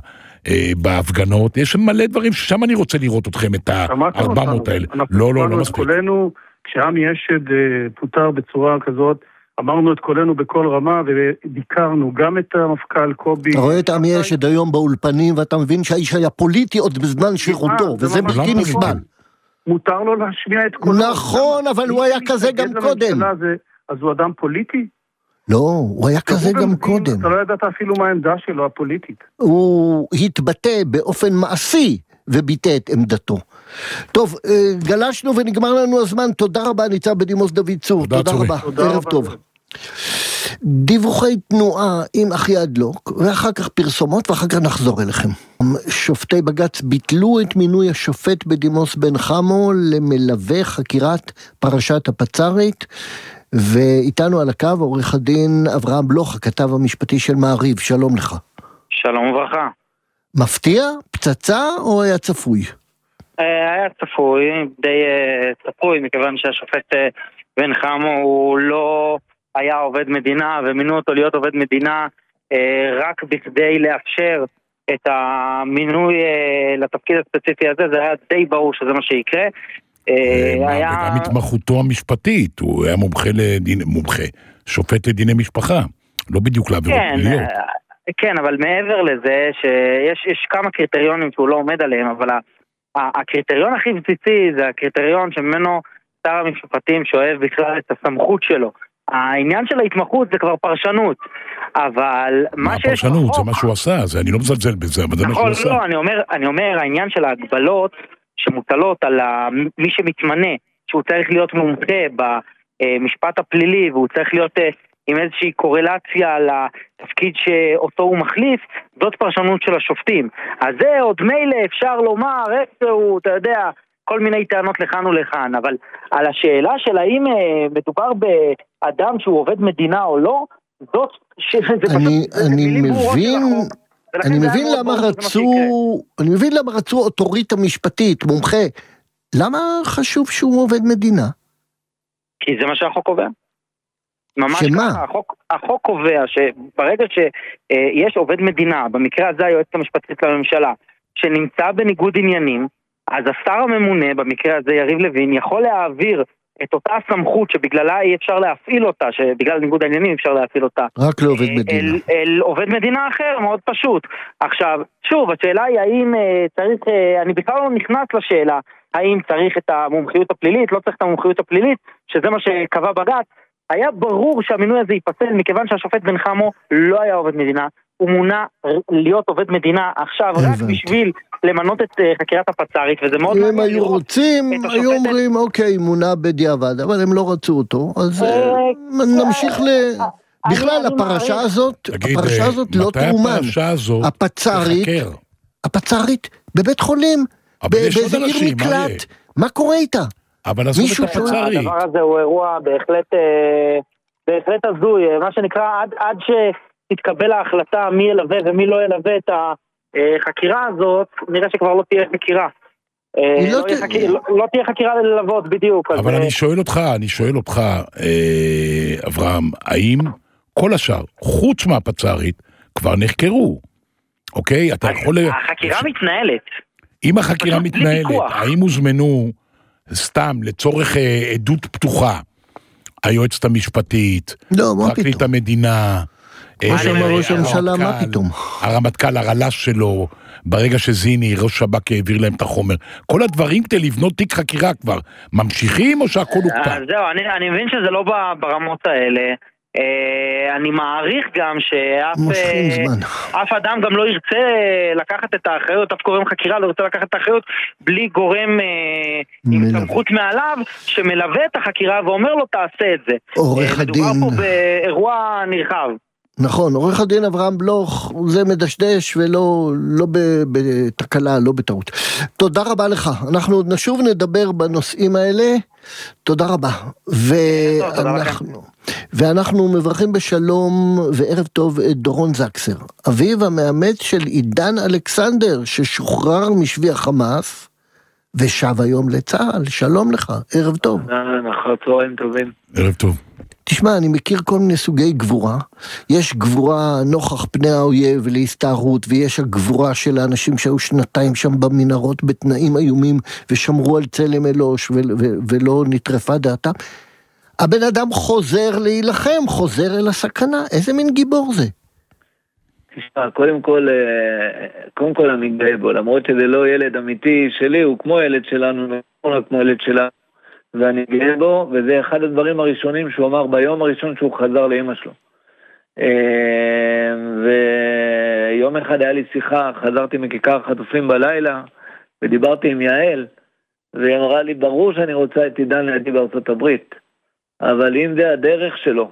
בהפגנות. יש מלא דברים ששם אני רוצה לראות אתכם, את ה-ארבע מאות האלה. לא, לא, לא מספיק. כשעמי אשד פוטר בצורה כזאת, אמרנו את קולנו בכל רמה, וביקרנו גם את המפכ"ל קובי. אתה רואה את עמי אשד היום באולפנים, ואתה מבין שהאיש היה פוליטי עוד בזמן שירותו, וזה בלתי נסבל. מותר לו להשמיע את קולו. נכון, אבל הוא היה כזה גם קודם. אז הוא אדם פוליטי? לא, הוא היה כזה גם קודם. אתה לא ידעת אפילו מה העמדה שלו הפוליטית. הוא התבטא באופן מעשי וביטא את עמדתו. טוב, גלשנו ונגמר לנו הזמן. תודה רבה, ניצב בדימוס דוד צור. תודה רבה, ערב טוב. דיווחי תנועה עם אחי אדלוק, ואחר כך פרסומות, ואחר כך נחזור אליכם. שופטי בג"ץ ביטלו את מינוי השופט בדימוס בן חמו למלווה חקירת פרשת הפצ"רית, ואיתנו על הקו עורך הדין אברהם בלוך, הכתב המשפטי של מעריב. שלום לך. שלום וברכה. מפתיע? פצצה או היה צפוי? היה צפוי, די צפוי, מכיוון שהשופט בן חמו הוא לא היה עובד מדינה, ומינו אותו להיות עובד מדינה רק בכדי לאפשר את המינוי לתפקיד הספציפי הזה. זה היה די ברור שזה מה שיקרה. וגם התמחותו המשפטית, הוא היה מומחה לדין, מומחה, שופט לדיני משפחה, לא בדיוק לעבירות פליליות. כן, אבל מעבר לזה שיש יש כמה קריטריונים שהוא לא עומד עליהם, אבל הקריטריון הכי בסיסי זה הקריטריון שממנו שר המשפטים שואב בכלל את הסמכות שלו. העניין של ההתמחות זה כבר פרשנות, אבל מה שיש בחוק... הפרשנות זה מה שהוא עשה, זה, אני לא מזלזל בזה, אבל זה מה שהוא עשה. לא, אני אומר, אני אומר, העניין של ההגבלות שמוטלות על מי שמתמנה, שהוא צריך להיות מומחה במשפט הפלילי, והוא צריך להיות עם איזושהי קורלציה לתפקיד שאותו הוא מחליף, זאת פרשנות של השופטים. אז זה עוד מילא אפשר לומר, איפה אתה יודע, כל מיני טענות לכאן ולכאן, אבל על השאלה של האם מדובר באדם שהוא עובד מדינה או לא, זאת שזה פשוט... אני מבין... אני מבין למה רצו, אני מבין למה רצו אוטוריטה משפטית, מומחה. למה חשוב שהוא עובד מדינה? כי זה מה שהחוק קובע. ממש שמה? ככה, החוק, החוק קובע שברגע שיש עובד מדינה, במקרה הזה היועצת המשפטית לממשלה, שנמצא בניגוד עניינים, אז השר הממונה, במקרה הזה יריב לוין, יכול להעביר את אותה סמכות שבגללה אי אפשר להפעיל אותה, שבגלל ניגוד העניינים אפשר להפעיל אותה. רק לעובד מדינה. אל, אל עובד מדינה אחר, מאוד פשוט. עכשיו, שוב, השאלה היא האם צריך, אני בכלל לא נכנס לשאלה, האם צריך את המומחיות הפלילית, לא צריך את המומחיות הפלילית, שזה מה שקבע בג"ץ. היה ברור שהמינוי הזה ייפסל, מכיוון שהשופט בן חמו לא היה עובד מדינה, הוא מונה להיות עובד מדינה עכשיו רק בשביל למנות את חקירת הפצ"רית, וזה מאוד... אם הם היו רוצים, היו אומרים, אוקיי, מונה בדיעבד, אבל הם לא רצו אותו, אז נמשיך ל... בכלל, הפרשה הזאת, הפרשה הזאת לא תאומן. הפצ"רית, הפצ"רית בבית חולים, באיזה עיר מקלט, מה קורה איתה? אבל עזוב את הפצ"רית. הדבר הזה הוא אירוע בהחלט, בהחלט הזוי, מה שנקרא, עד, עד שתתקבל ההחלטה מי ילווה ומי לא ילווה את החקירה הזאת, נראה שכבר לא תהיה חקירה. לא, לא, תה... חקיר, לא, לא תהיה חקירה ללוות בדיוק. אבל אז... אני שואל אותך, אני שואל אותך, אה, אברהם, האם כל השאר, חוץ מהפצ"רית, כבר נחקרו? אוקיי? אתה יכול... החקירה מתנהלת. אם החקירה מתנהלת, האם הוזמנו... סתם, לצורך אה, עדות פתוחה, היועצת המשפטית, לא, פרקליט המדינה, מה שאומר ראש הממשלה, מה פתאום? הרמטכ"ל, הרל"ש שלו, ברגע שזיני, ראש שב"כ העביר להם את החומר, כל הדברים כדי לבנות תיק חקירה כבר, ממשיכים או שהכל הוקפא? זהו, אני, אני מבין שזה לא ברמות האלה, אני מעריך גם שאף אדם גם לא ירצה לקחת את האחריות, אף גורם חקירה לא ירצה לקחת את האחריות בלי גורם עם סמכות מעליו שמלווה את החקירה ואומר לו תעשה את זה. עורך הדין... מדובר פה באירוע נרחב. נכון, עורך הדין אברהם בלוך, זה מדשדש ולא לא בתקלה, לא בטעות. תודה רבה לך, אנחנו עוד נשוב נדבר בנושאים האלה, תודה רבה. ואנחנו, ואנחנו מברכים בשלום וערב טוב את דורון זקסר, אביו המאמץ של עידן אלכסנדר, ששוחרר משבי החמאס, ושב היום לצה"ל. שלום לך, ערב טוב. נכון, צהריים טובים. ערב טוב. תשמע, אני מכיר כל מיני סוגי גבורה. יש גבורה נוכח פני האויב ולהסתערות, ויש הגבורה של האנשים שהיו שנתיים שם במנהרות בתנאים איומים, ושמרו על צלם אלוש ו- ו- ולא נטרפה דעתם. הבן אדם חוזר להילחם, חוזר אל הסכנה. איזה מין גיבור זה? תשמע, קודם כל, קודם כל אני גאה בו, למרות שזה לא ילד אמיתי שלי, הוא כמו ילד שלנו, כמו ילד שלנו, ואני גאה בו, וזה אחד הדברים הראשונים שהוא אמר ביום הראשון שהוא חזר לאמא שלו. ויום אחד היה לי שיחה, חזרתי מכיכר חטופים בלילה, ודיברתי עם יעל, והיא אמרה לי, ברור שאני רוצה את עידן לידי בארצות הברית, אבל אם זה הדרך שלו,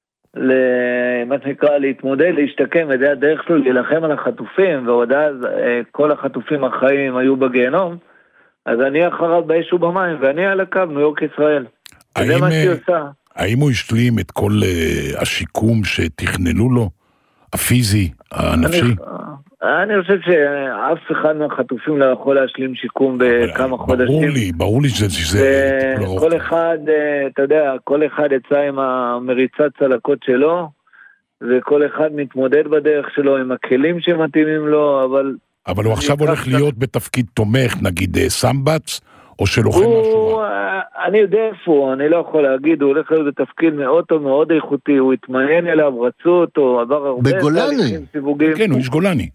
למה שנקרא להתמודד, להשתקם, וזה הדרך שלו להילחם על החטופים, ועוד אז כל החטופים החיים היו בגיהנום, אז אני אחריו באש ובמים, ואני על הקו, ניו יורק ישראל. זה מה שהיא עושה. האם הוא השלים את כל uh, השיקום שתכננו לו? הפיזי, הנפשי? אני, אני חושב שאף אחד מהחטופים לא יכול להשלים שיקום בכמה חודשים. ברור לי, ברור לי שזה... שזה כל אחד, אתה יודע, כל אחד יצא עם המריצת צלקות שלו, וכל אחד מתמודד בדרך שלו עם הכלים שמתאימים לו, אבל... אבל הוא עכשיו הולך להיות בתפקיד תומך, נגיד סמבץ, או שלוחם משהו? אני יודע איפה, אני לא יכול להגיד, הוא הולך להיות בתפקיד מאוד טוב, מאוד איכותי, הוא התמיין אליו, רצו אותו, עבר הרבה... בגולני. כן, הוא איש גולני.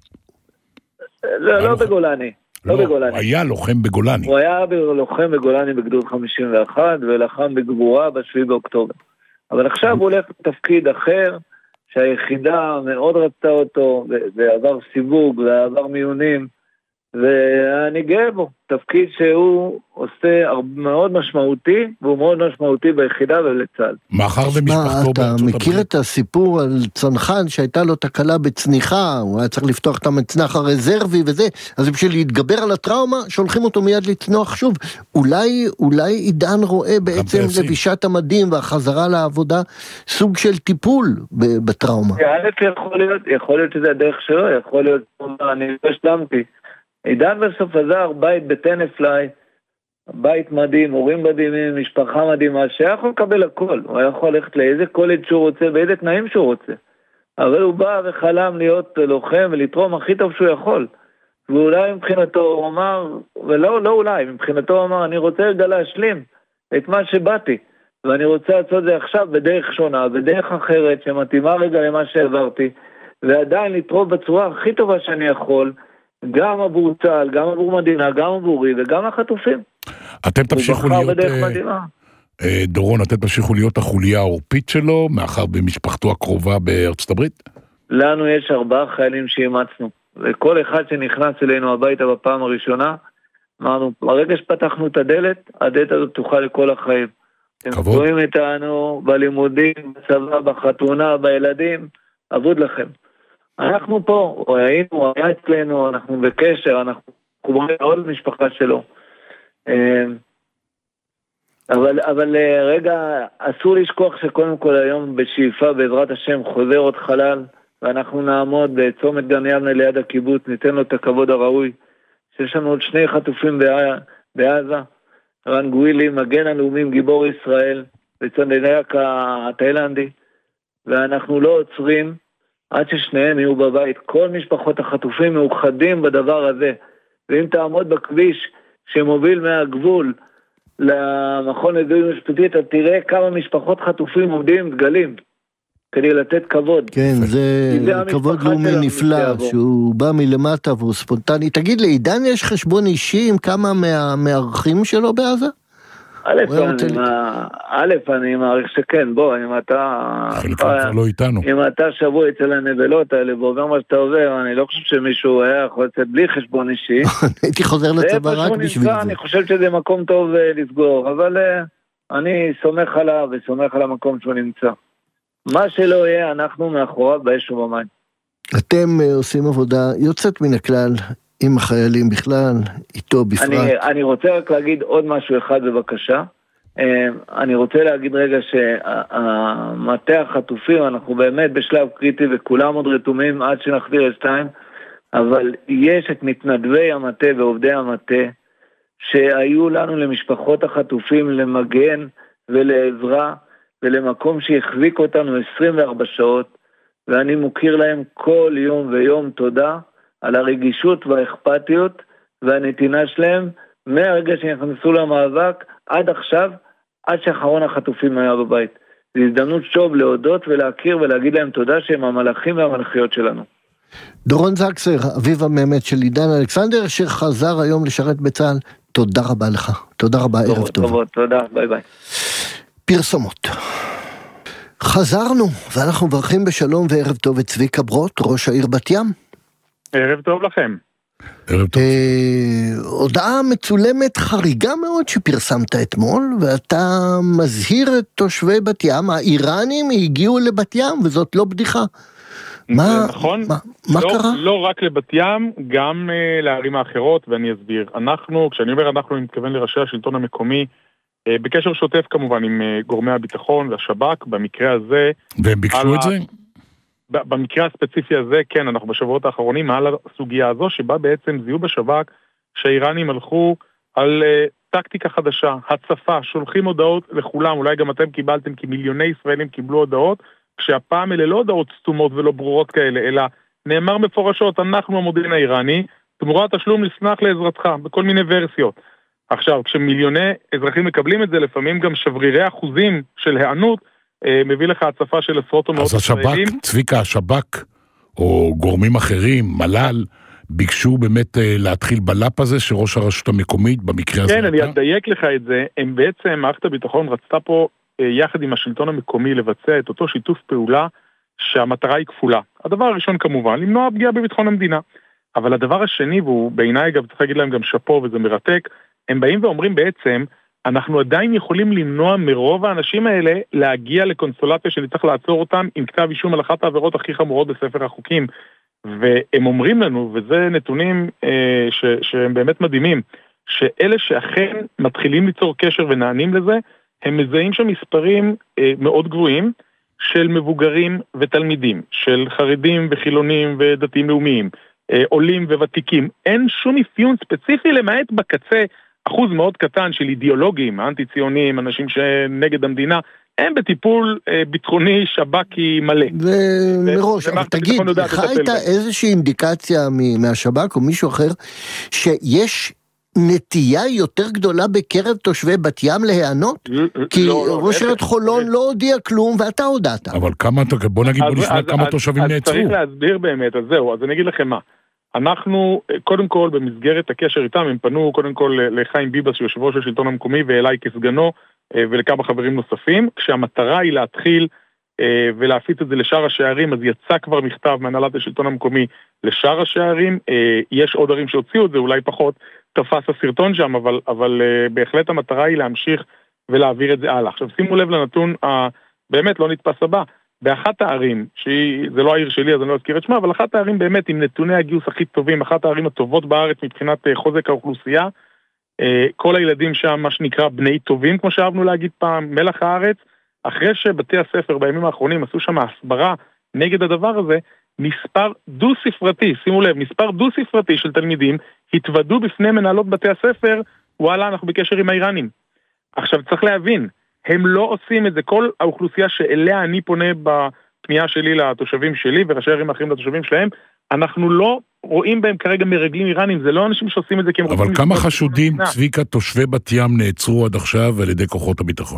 לא, לא בגולני. לא בגולני. הוא היה לוחם בגולני. הוא היה לוחם בגולני בגדוד חמישים ואחת, ולחם בגבורה בשביעי באוקטובר. אבל עכשיו הוא הולך לתפקיד אחר, שהיחידה מאוד רצתה אותו, ועבר סיווג, ועבר מיונים, ואני גאה בו, תפקיד שהוא עושה מאוד משמעותי, והוא מאוד משמעותי ביחידה ולצה"ל. מאחר ומשפחתו אתה מכיר את הסיפור על צנחן שהייתה לו תקלה בצניחה, הוא היה צריך לפתוח את המצנח הרזרבי וזה, אז בשביל להתגבר על הטראומה, שולחים אותו מיד לצנוח שוב. אולי, אולי עידן רואה בעצם לבישת המדים והחזרה לעבודה, סוג של טיפול בטראומה. יכול להיות, יכול להיות שזה הדרך שלו, יכול להיות, אני לא השלמתי. עידן בסוף עזר, בית בטנפליי, בית מדהים, הורים מדהימים, משפחה מדהימה, שהיה יכול לקבל הכל, הוא היה יכול ללכת לאיזה קולג' שהוא רוצה, באיזה תנאים שהוא רוצה, אבל הוא בא וחלם להיות לוחם ולתרום הכי טוב שהוא יכול, ואולי מבחינתו הוא אמר, ולא לא אולי, מבחינתו הוא אמר, אני רוצה רגע להשלים את מה שבאתי, ואני רוצה לעשות זה עכשיו בדרך שונה, בדרך אחרת, שמתאימה רגע למה שעברתי, ועדיין לתרום בצורה הכי טובה שאני יכול, גם עבור צה"ל, גם עבור מדינה, גם עבורי וגם החטופים. אתם תמשיכו להיות, דורון, אתם תמשיכו להיות החוליה העורפית שלו, מאחר במשפחתו הקרובה בארצות הברית? לנו יש ארבעה חיילים שאימצנו, וכל אחד שנכנס אלינו הביתה בפעם הראשונה, אמרנו, ברגע שפתחנו את הדלת, הדלת הזאת תוכל לכל החיים. אתם קוראים איתנו בלימודים, בצבא, בחתונה, בילדים, עבוד לכם. אנחנו פה, היינו, הוא היה אצלנו, אנחנו בקשר, אנחנו קוראים עוד משפחה שלו. אבל, אבל רגע, אסור לשכוח שקודם כל היום בשאיפה בעזרת השם חוזר עוד חלל, ואנחנו נעמוד בצומת גן יבנה ליד הקיבוץ, ניתן לו את הכבוד הראוי, שיש לנו עוד שני חטופים בעזה, רן גווילי, מגן הלאומים, גיבור ישראל, וצנדניאק התאילנדי, ואנחנו לא עוצרים, עד ששניהם יהיו בבית, כל משפחות החטופים מאוחדים בדבר הזה, ואם תעמוד בכביש שמוביל מהגבול למכון לזיהוי משפטי, אתה תראה כמה משפחות חטופים עומדים דגלים, כדי לתת כבוד. כן, זה, זה כבוד לאומי נפלא, שהוא בא מלמטה והוא ספונטני. תגיד לי, עידן יש חשבון אישי עם כמה מהמארחים שלו בעזה? א', אני, א', אני מעריך שכן, בוא, אם אתה... חלקם כבר לא איתנו. אם אתה שבוע אצל הנבלות האלה, ועובר מה שאתה עובר, אני לא חושב שמישהו היה יכול לצאת בלי חשבון אישי. הייתי חוזר לצבא רק בשביל זה. אני חושב שזה מקום טוב לסגור, אבל אני סומך עליו וסומך על המקום שהוא נמצא. מה שלא יהיה, אנחנו מאחוריו באש ובמים. אתם עושים עבודה יוצאת מן הכלל, עם החיילים בכלל, איתו בפרט. אני, אני רוצה רק להגיד עוד משהו אחד בבקשה. אני רוצה להגיד רגע שהמטה החטופים, אנחנו באמת בשלב קריטי וכולם עוד רתומים עד שנחזיר את שתיים, אבל יש את מתנדבי המטה ועובדי המטה שהיו לנו למשפחות החטופים למגן ולעזרה ולמקום שהחזיק אותנו עשרים וארבע שעות, ואני מוכיר להם כל יום ויום תודה על הרגישות והאכפתיות והנתינה שלהם מהרגע שנכנסו למאבק עד עכשיו, עד שאחרון החטופים היה בבית. זו הזדמנות שוב להודות ולהכיר ולהגיד להם תודה שהם המלאכים והמלאכיות שלנו. דורון זקסר, אביו המאמת של עידן אלכסנדר, שחזר היום לשרת בצה"ל, תודה רבה לך. תודה רבה, ערב טוב. תודה, ביי ביי. פרסומות. חזרנו, ואנחנו מברכים בשלום וערב טוב את צביקה ברוט, ראש העיר בת ים. ערב טוב לכם. ערב טוב. הודעה מצולמת חריגה מאוד שפרסמת אתמול, ואתה מזהיר את תושבי בת ים, האיראנים הגיעו לבת ים, וזאת לא בדיחה. מה, נכון, מה, מה לא, קרה? לא רק לבת ים, גם uh, לערים האחרות, ואני אסביר. אנחנו, כשאני אומר אנחנו, אני מתכוון לראשי השלטון המקומי, uh, בקשר שוטף כמובן עם uh, גורמי הביטחון והשב"כ, במקרה הזה... והם ביקשו את זה? במקרה הספציפי הזה, כן, אנחנו בשבועות האחרונים מעל הסוגיה הזו, שבה בעצם זיהו בשב"כ שהאיראנים הלכו על uh, טקטיקה חדשה, הצפה, שולחים הודעות לכולם, אולי גם אתם קיבלתם, כי מיליוני ישראלים קיבלו הודעות, כשהפעם אלה לא הודעות סתומות ולא ברורות כאלה, אלא נאמר מפורשות, אנחנו המודיעין האיראני, תמורת תשלום נשמח לעזרתך, בכל מיני ורסיות. עכשיו, כשמיליוני אזרחים מקבלים את זה, לפעמים גם שברירי אחוזים של הענות, אה, מביא לך הצפה של עשרות או מאות ישראלים. אז השב"כ, צביקה, השב"כ, או גורמים אחרים, מל"ל, ביקשו באמת אה, להתחיל בלאפ הזה, שראש הרשות המקומית, במקרה הזה... כן, אני אדייק לך את זה, הם בעצם, מערכת הביטחון רצתה פה, יחד עם השלטון המקומי לבצע את אותו שיתוף פעולה שהמטרה היא כפולה. הדבר הראשון כמובן, למנוע פגיעה בביטחון המדינה. אבל הדבר השני, והוא בעיניי אגב צריך להגיד להם גם שפו וזה מרתק, הם באים ואומרים בעצם, אנחנו עדיין יכולים למנוע מרוב האנשים האלה להגיע לקונסולציה שנצטרך לעצור אותם עם כתב אישום על אחת העבירות הכי חמורות בספר החוקים. והם אומרים לנו, וזה נתונים אה, ש, שהם באמת מדהימים, שאלה שאכן מתחילים ליצור קשר ונענים לזה, הם מזהים שם מספרים אה, מאוד גבוהים של מבוגרים ותלמידים, של חרדים וחילונים ודתיים לאומיים, אה, עולים וותיקים. אין שום אפיון ספציפי למעט בקצה אחוז מאוד קטן של אידיאולוגים, אנטי-ציונים, אנשים שנגד המדינה, הם בטיפול אה, ביטחוני שב"כי מלא. ומראש, אבל תגיד, לך הייתה איזושהי אינדיקציה מהשב"כ או מישהו אחר, שיש... נטייה יותר גדולה בקרב תושבי בת ים להיענות? כי ראש עיריית חולון לא הודיע כלום ואתה הודעת. אבל כמה, בוא נגיד, בוא נשמע כמה תושבים נעצרו. אז צריך להסביר באמת, אז זהו, אז אני אגיד לכם מה. אנחנו, קודם כל, במסגרת הקשר איתם, הם פנו קודם כל לחיים ביבס, יושב ראש השלטון המקומי, ואליי כסגנו, ולכמה חברים נוספים, כשהמטרה היא להתחיל ולהפיץ את זה לשאר השערים, אז יצא כבר מכתב מהנהלת השלטון המקומי לשאר השערים, יש עוד ערים שהוציאו את זה, אולי פחות תפס הסרטון שם, אבל, אבל בהחלט המטרה היא להמשיך ולהעביר את זה הלאה. עכשיו שימו לב לנתון, באמת לא נתפס הבא, באחת הערים, שזה לא העיר שלי אז אני לא אזכיר את שמה, אבל אחת הערים באמת עם נתוני הגיוס הכי טובים, אחת הערים הטובות בארץ מבחינת חוזק האוכלוסייה, כל הילדים שם מה שנקרא בני טובים, כמו שאהבנו להגיד פעם, מלח הארץ, אחרי שבתי הספר בימים האחרונים עשו שם הסברה נגד הדבר הזה, מספר דו-ספרתי, שימו לב, מספר דו-ספרתי של תלמידים התוודו בפני מנהלות בתי הספר, וואלה, אנחנו בקשר עם האיראנים. עכשיו צריך להבין, הם לא עושים את זה, כל האוכלוסייה שאליה אני פונה בפנייה שלי לתושבים שלי, וראשי ערים אחרים לתושבים שלהם, אנחנו לא רואים בהם כרגע מרגלים איראנים, זה לא אנשים שעושים את זה כי הם רוצים... אבל כמה חשודים, צביקה, תושבי בת ים נעצרו עד עכשיו על ידי כוחות הביטחון?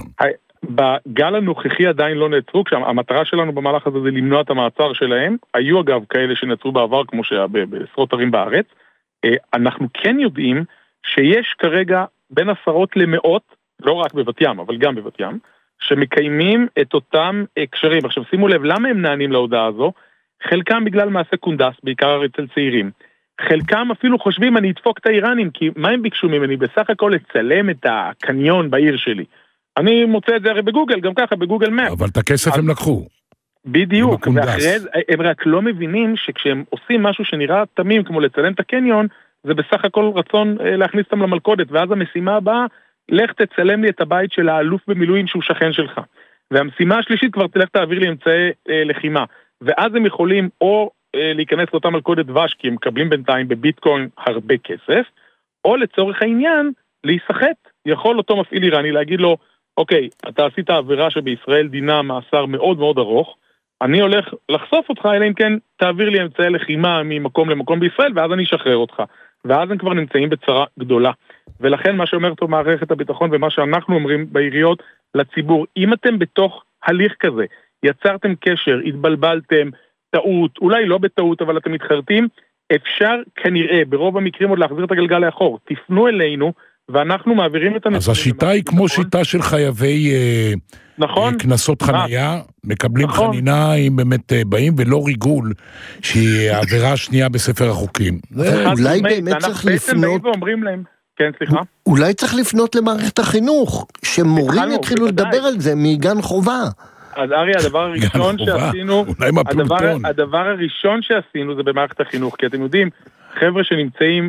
בגל הנוכחי עדיין לא נעצרו, כשהמטרה שלנו במהלך הזה זה למנוע את המעצר שלהם, היו אגב כאלה שנעצרו בעבר כמו שהיה בעשרות ערים בארץ, אנחנו כן יודעים שיש כרגע בין עשרות למאות, לא רק בבת ים, אבל גם בבת ים, שמקיימים את אותם הקשרים. עכשיו שימו לב, למה הם נענים להודעה הזו? חלקם בגלל מעשה קונדס, בעיקר אצל צעירים. חלקם אפילו חושבים אני אדפוק את האיראנים, כי מה הם ביקשו ממני? בסך הכל לצלם את הקניון בעיר שלי. אני מוצא את זה הרי בגוגל, גם ככה בגוגל מפ. אבל את הכסף אז... הם לקחו. בדיוק, ואחרי זה הם רק לא מבינים שכשהם עושים משהו שנראה תמים כמו לצלם את הקניון, זה בסך הכל רצון להכניס אותם למלכודת, ואז המשימה הבאה, לך תצלם לי את הבית של האלוף במילואים שהוא שכן שלך. והמשימה השלישית כבר תלך תעביר לי אמצעי אה, לחימה. ואז הם יכולים או אה, להיכנס לאותה מלכודת דבש, כי הם מקבלים בינתיים בביטקוין הרבה כסף, או לצורך העניין להיסחט. יכול אותו מפעיל איראני להגיד לו, אוקיי, אתה עשית עבירה שבישראל דינה מאסר מאוד מאוד ארוך, אני הולך לחשוף אותך, אלא אם כן תעביר לי אמצעי לחימה ממקום למקום בישראל, ואז אני אשחרר אותך. ואז הם כבר נמצאים בצרה גדולה. ולכן מה שאומר טוב מערכת הביטחון, ומה שאנחנו אומרים בעיריות לציבור, אם אתם בתוך הליך כזה, יצרתם קשר, התבלבלתם, בטעות, אולי לא בטעות, אבל אתם מתחרטים, אפשר כנראה ברוב המקרים עוד להחזיר את הגלגל לאחור. תפנו אלינו, ואנחנו מעבירים את הנתונים. אז השיטה היא כמו שיטה של חייבי נכון. כנסות חנייה, מקבלים חנינה אם באמת באים, ולא ריגול, שהיא העבירה השנייה בספר החוקים. אולי באמת צריך לפנות... כן, סליחה. אולי צריך לפנות למערכת החינוך, שמורים יתחילו לדבר על זה מגן חובה. אז ארי, הדבר הראשון שעשינו, הדבר, הדבר הראשון שעשינו זה במערכת החינוך, כי אתם יודעים, חבר'ה שנמצאים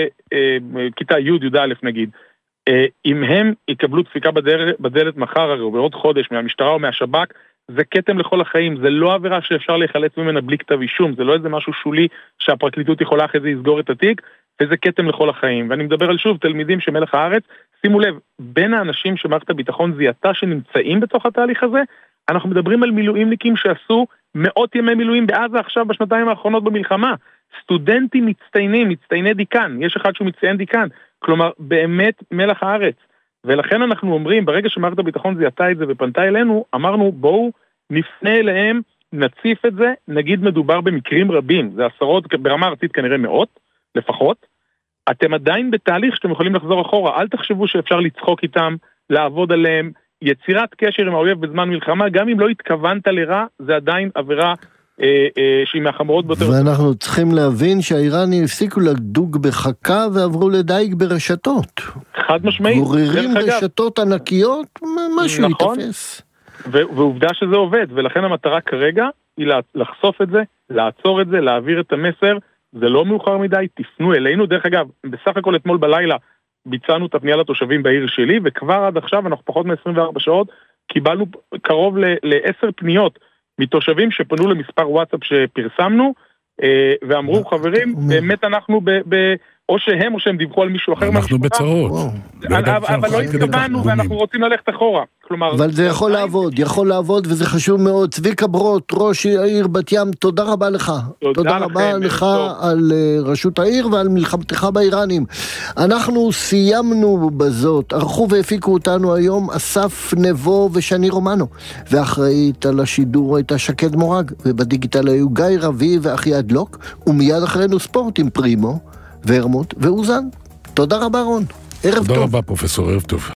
בכיתה י' י' א' נגיד, אם הם יקבלו דפיקה בדלת, בדלת מחר או בעוד חודש מהמשטרה או מהשב"כ, זה קטם לכל החיים, זה לא עבירה שאפשר להיחלץ ממנה בלי כתב אישום, זה לא איזה משהו שולי שהפרקליטות יכולה אחרי זה לסגור את התיק, וזה קטם לכל החיים. ואני מדבר על שוב, תלמידים שמלך הארץ, שימו לב, בין האנשים שמערכת הביטחון זיהתה שנמצאים בתוך התהליך הזה, אנחנו מדברים על מילואימניקים שעשו מאות ימי מילואים בעזה עכשיו בשנתיים האחרונות במלחמה. סטודנטים מצטיינים, מצטייני דיקן, יש אחד שהוא מצטיין דיקן, כלומר באמת מלך הארץ. ולכן אנחנו אומרים, ברגע שמערכת הביטחון זיהתה את זה ופנתה אלינו, אמרנו בואו נפנה אליהם, נציף את זה, נגיד מדובר במקרים רבים, זה עשרות, ברמה ארצית כנראה מאות, לפחות. אתם עדיין בתהליך שאתם יכולים לחזור אחורה, אל תחשבו שאפשר לצחוק איתם, לעבוד עליהם, יצירת קשר עם האויב בזמן מלחמה, גם אם לא התכוונת לרע, זה עדיין עבירה אה, אה, שהיא מהחמורות ביותר. ואנחנו צריכים להבין שהאיראנים הפסיקו לדוג בחכה ועברו לדייג ברשתות. חד משמעית. גוררים רשתות אגב. ענקיות, משהו נכון. יתפס. ו- ועובדה שזה עובד, ולכן המטרה כרגע היא לחשוף את זה, לעצור את זה, להעביר את המסר, זה לא מאוחר מדי, תפנו אלינו. דרך אגב, בסך הכל אתמול בלילה, ביצענו את הפנייה לתושבים בעיר שלי, וכבר עד עכשיו, אנחנו פחות מ-עשרים וארבע שעות, קיבלנו קרוב ל-עשר פניות מתושבים שפנו למספר וואטסאפ שפרסמנו, ואמרו, חברים, באמת אנחנו ב... או שהם או שהם דיווחו על מישהו אחר. אנחנו בצרות. אבל לא התכוונו ואנחנו רוצים ללכת אחורה. אבל זה יכול לעבוד, יכול לעבוד וזה חשוב מאוד. צביקה ברוט, ראש העיר בת ים, תודה רבה לך. תודה רבה לך על רשות העיר ועל מלחמתך באיראנים. אנחנו סיימנו בזאת, ערכו והפיקו אותנו היום אסף נבו ושני רומנו, ואחראית על השידור הייתה שקד מורג, ובדיגיטל היו גיא רבי ואחי הדלוק, ומיד אחרינו ספורט עם פרימו ורמוט ואוזן. תודה רבה רון, ערב טוב. תודה רבה פרופסור, ערב טוב.